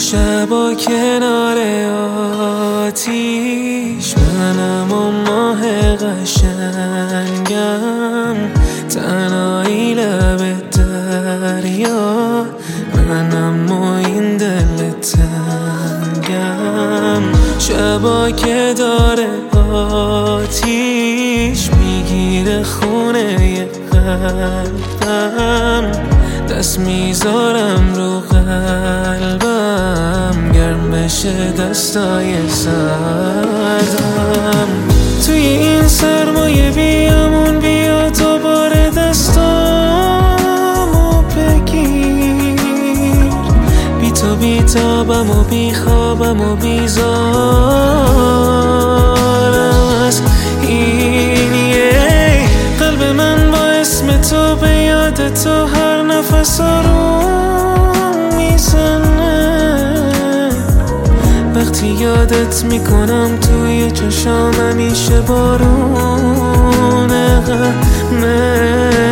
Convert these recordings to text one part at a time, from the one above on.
شبا کنار آتیش منم و ماه قشنگم، تنهایی لب دریا منم و این دل تنگم. شبا که داره آتیش میگیره خونه قلبم، دست میذارم رو قلبم گرم بشه دستای سردم. توی این سرمایه بیامون بیا دوباره دستامو بگیر، بی تو بیتابم و بیخوابم و بیزارم از این قلب من با اسم تو به یاد تو هر نفس آروم میزنه. وقتی یادت میکنم توی چشام همیشه بارون غمه.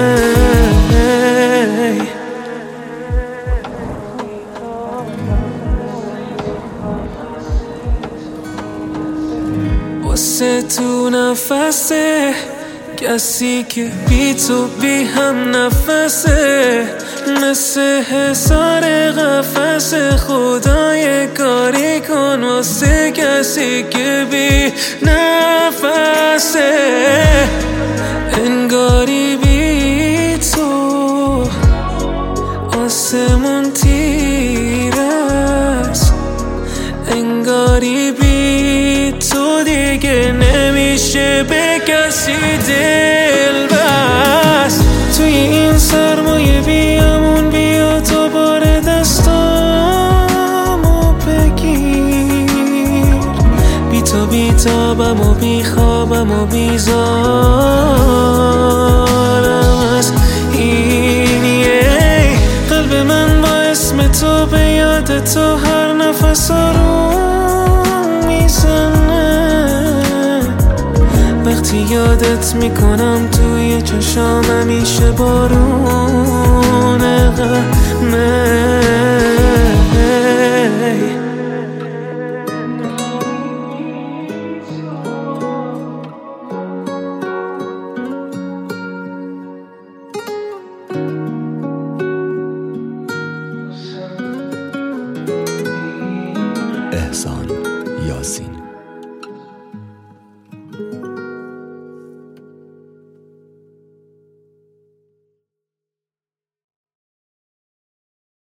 واسه تو نفسه کسی که بی تو بی هم نفسه، مثل حصار قفس خدای کاری کن واسه کسی که بی نفسه. انگاری بی تو آسمون تیره است، انگاری بی تو دیگه نمیشه به کسی دل بست. توی این سرمایه بیامون بیا دوباره دستامو بگیر، بی تو بیتابم و بیخوابم و بیزارم از این قلب من با اسم تو به یاد تو هر نفس آروم میزنه. وقتی یادت میکنم توی چشام همیشه بارون غمه.